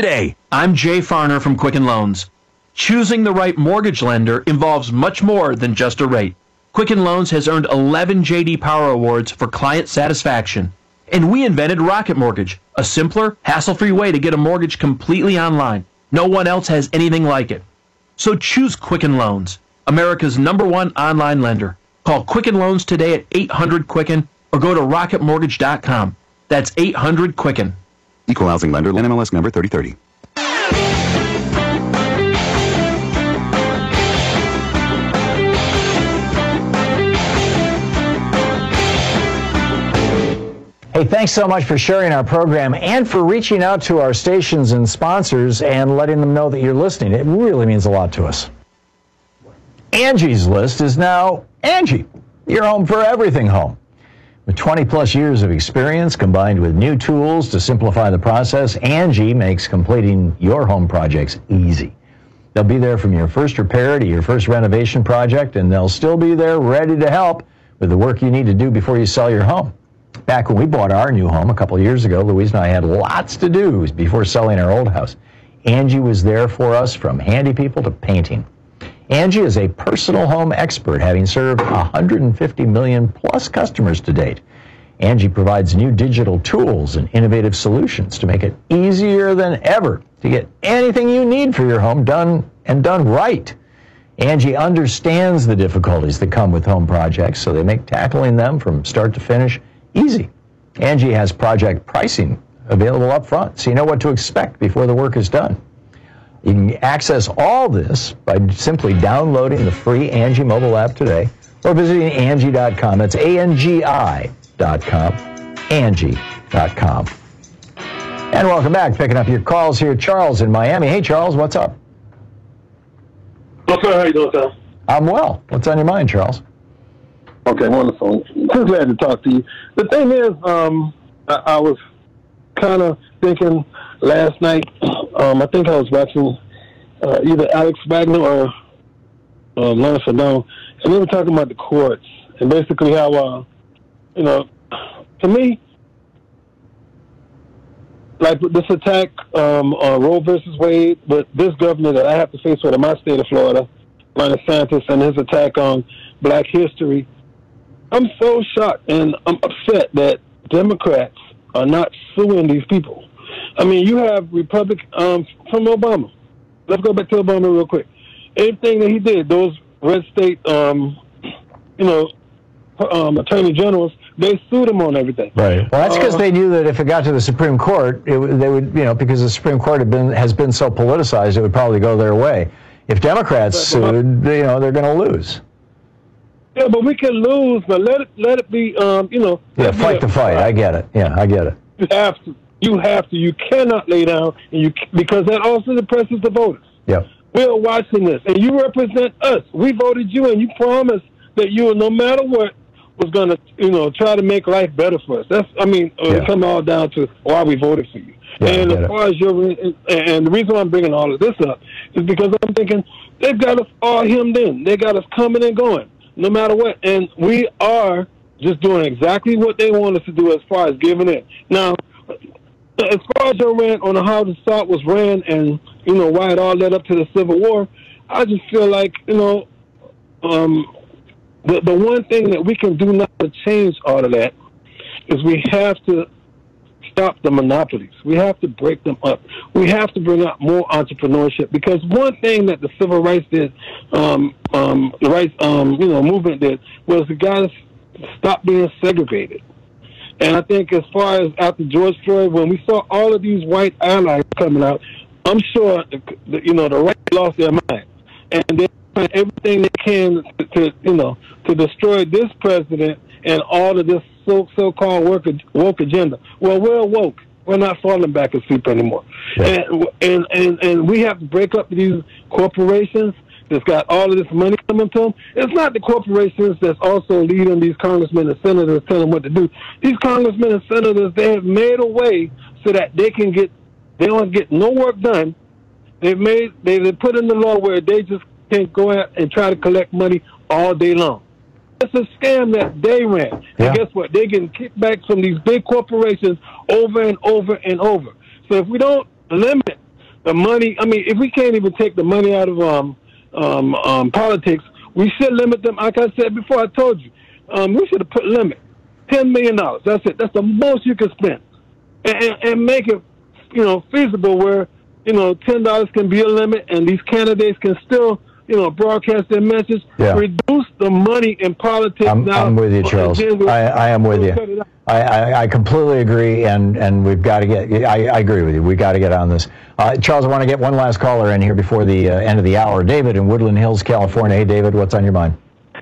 I'm Jay Farner from Quicken Loans. Choosing the right mortgage lender involves much more than just a rate. Quicken Loans has earned 11 J.D. Power Awards for client satisfaction. And we invented Rocket Mortgage, a simpler, hassle-free way to get a mortgage completely online. No one else has anything like it. So choose Quicken Loans, America's #1 online lender. Call Quicken Loans today at 800-QUICKEN or go to rocketmortgage.com. That's 800-QUICKEN. Equal housing lender, NMLS number 3030. Hey, thanks so much for sharing our program and for reaching out to our stations and sponsors and letting them know that you're listening. It really means a lot to us. Angie's List is now Angie, your home for everything home. With 20-plus years of experience combined with new tools to simplify the process, Angie makes completing your home projects easy. They'll be there from your first repair to your first renovation project, and they'll still be there ready to help with the work you need to do before you sell your home. Back when we bought our new home a couple of years ago, Louise and I had lots to do before selling our old house. Angie was there for us from handy people to painting. Angie is a personal home expert, having served 150 million plus customers to date. Angie provides new digital tools and innovative solutions to make it easier than ever to get anything you need for your home done and done right. Angie understands the difficulties that come with home projects, so they make tackling them from start to finish easy. Angie has project pricing available up front, so you know what to expect before the work is done. You can access all this by simply downloading the free Angie mobile app today or visiting Angie.com. That's ANGI.com, Angie.com. And welcome back. Picking up your calls here, Charles in Miami. Hey, Charles, what's up? What's up? How you doing, Tom? I'm well. What's on your mind, Charles? Okay, wonderful. So glad to talk to you. The thing is, I was kind of thinking last night, I think I was watching either Alex Wagner or Lawrence Sedone, and they were talking about the courts and basically how, to me, like with this attack on Roe versus Wade, but this governor that I have to face with in my state of Florida, Ron DeSantis, and his attack on Black history, I'm so shocked and I'm upset that Democrats are not suing these people. I mean, you have Republican from Obama. Let's go back to Obama real quick. Everything that he did, those red state, attorney generals, they sued him on everything. Right. Well, that's because they knew that if it got to the Supreme Court, they would, because the Supreme Court has been so politicized, it would probably go their way. If Democrats sued, they're going to lose. Yeah, but we can lose, but let it be, Yeah, fight the fight. I get it. Yeah, I get it. You have to. You cannot lay down, because that also depresses the voters. Yeah. We're watching this, and you represent us. We voted you, and you promised that you, no matter what, was going to, try to make life better for us. It come all down to why we voted for you. Yeah, and as far as and the reason why I'm bringing all of this up is because I'm thinking they've got us all hemmed in. They got us coming and going, no matter what. And we are just doing exactly what they want us to do as far as giving in. Now, as far as your rant on how the South was ran and, why it all led up to the Civil War, I just feel like, the one thing that we can do now to change all of that is we have to stop the monopolies. We have to break them up. We have to bring out more entrepreneurship, because one thing that the civil rights did, the rights, movement did, was the guys stop being segregated. And I think as far as after George Floyd, when we saw all of these white allies coming out, I'm sure the right lost their mind, and they're trying everything they can to destroy this president and all of this so-called woke agenda. Well, we're woke. We're not falling back asleep anymore. Yeah. And we have to break up these corporations that's got all of this money coming to them. It's not the corporations that's also leading these congressmen and senators telling them what to do. These congressmen and senators, they have made a way so that they don't get no work done. They put in the law where they just can't go out and try to collect money all day long. It's a scam that they ran. Yeah. And guess what? They're getting kickbacks from these big corporations over and over and over. So if we don't limit the money. I mean, if we can't even take the money out of politics, we should limit them. Like I said before, I told you, we should have put limit $10 million. That's it. That's the most you can spend, and make it, feasible where $10 can be a limit, and these candidates can still, broadcast their message. Yeah. Reduce the money in politics. I'm with you, Charles. I am with you. I completely agree, and we've got to get. I agree with you. We got to get on this. Charles, I want to get one last caller in here before the end of the hour. David in Woodland Hills, California. Hey, David, what's on your mind?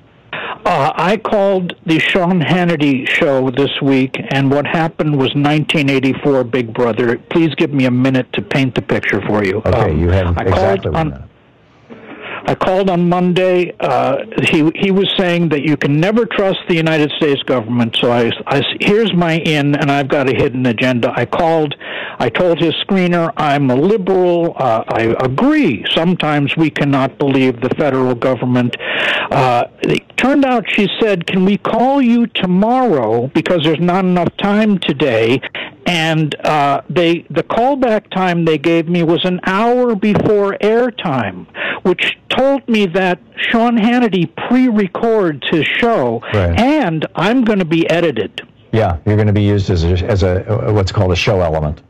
I called the Sean Hannity show this week, and what happened was 1984 Big Brother. Please give me a minute to paint the picture for you. Okay, you have exactly 1 minute. I called on Monday. He was saying that you can never trust the United States government. So here's my in, and I've got a hidden agenda. I called. I told his screener, I'm a liberal. I agree. Sometimes we cannot believe the federal government. It turned out she said, can we call you tomorrow because there's not enough time today? And the callback time they gave me was an hour before airtime, which told me that Sean Hannity pre-records his show, right. And I'm going to be edited. Yeah, you're going to be used as a what's called a show element.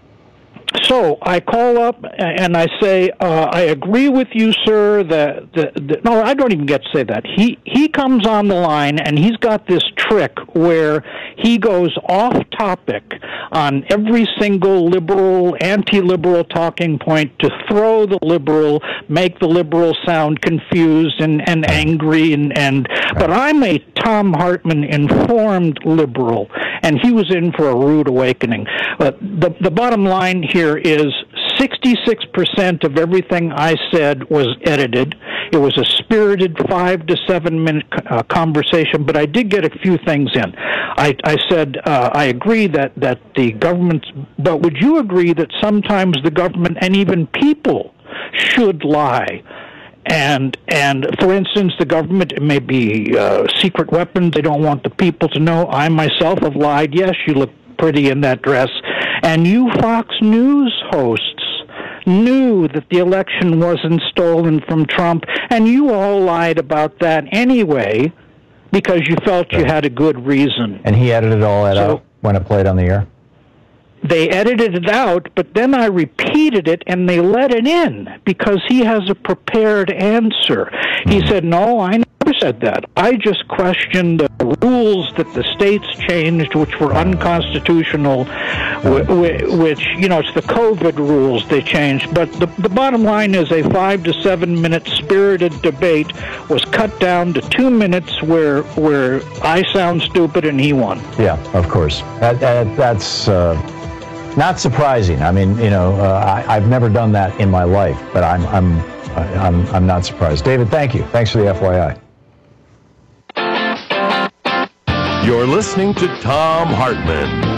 So I call up and I say, I agree with you, sir. No, I don't even get to say that. He comes on the line and he's got this trick where he goes off topic on every single liberal, anti-liberal talking point to throw the liberal, make the liberal sound confused and angry. But I'm a Thom Hartmann informed liberal, and he was in for a rude awakening. The bottom line here is 66% of everything I said was edited. It was a spirited 5 to 7 minute conversation, but I did get a few things in. I said, I agree that the government, but would you agree that sometimes the government and even people should lie? And for instance, the government, it may be secret weapons. They don't want the people to know. I myself have lied. Yes, you look pretty in that dress. And you Fox News hosts knew that the election wasn't stolen from Trump, and you all lied about that anyway because you felt you had a good reason. And he edited all that out when it played on the air? They edited it out, but then I repeated it, and they let it in because he has a prepared answer. He said, no, I never said that. I just questioned the rules that the states changed, which were unconstitutional, which, it's the COVID rules they changed. But the bottom line is a 5 to 7 minute spirited debate was cut down to 2 minutes where I sound stupid and he won. Yeah, of course. That's... not surprising. I mean, I've never done that in my life, but I'm not surprised. David, thank you. Thanks for the FYI. You're listening to Thom Hartmann.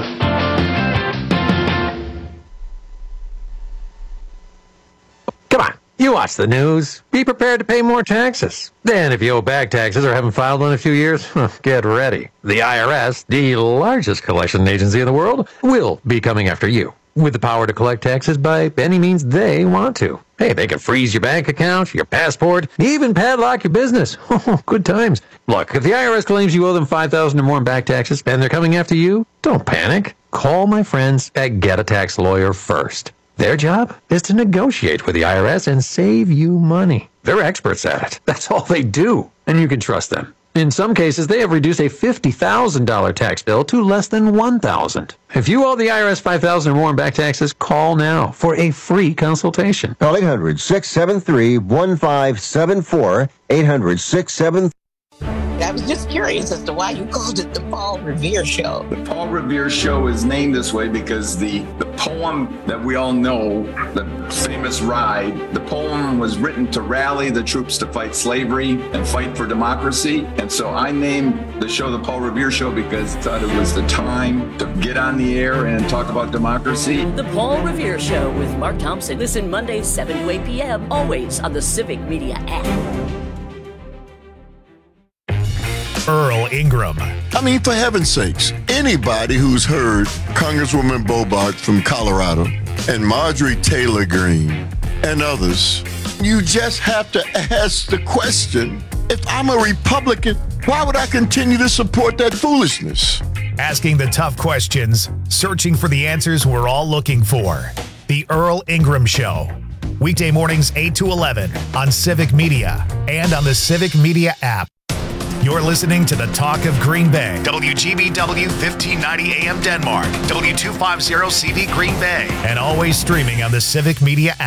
Come on, you watch the news. Be prepared to pay more taxes. Then if you owe back taxes or haven't filed in a few years, get ready. The IRS, the largest collection agency in the world, will be coming after you with the power to collect taxes by any means they want to. Hey, they can freeze your bank account, your passport, even padlock your business. Good times. Look, if the IRS claims you owe them $5,000 or more in back taxes and they're coming after you, don't panic. Call my friends at Get a Tax Lawyer first. Their job is to negotiate with the IRS and save you money. They're experts at it. That's all they do, and you can trust them. In some cases, they have reduced a $50,000 tax bill to less than $1,000. If you owe the IRS $5,000 or more in back taxes, call now for a free consultation. Call 800-673-1574, 800-673. I was just curious as to why you called it the Paul Revere Show. The Paul Revere Show is named this way because the poem that we all know, the famous Ride, the poem was written to rally the troops to fight slavery and fight for democracy. And so I named the show the Paul Revere Show because I thought it was the time to get on the air and talk about democracy. The Paul Revere Show with Mark Thompson. Listen Mondays 7 to 8 p.m. always on the Civic Media app. Earl Ingram. I mean, for heaven's sakes, anybody who's heard Congresswoman Bobart from Colorado and Marjorie Taylor Greene and others. You just have to ask the question, if I'm a Republican, why would I continue to support that foolishness? Asking the tough questions, searching for the answers we're all looking for. The Earl Ingram Show. Weekday mornings 8 to 11 on Civic Media and on the Civic Media app. You're listening to the Talk of Green Bay. WGBW 1590 AM Denmark. W250 CV Green Bay. And always streaming on the Civic Media app.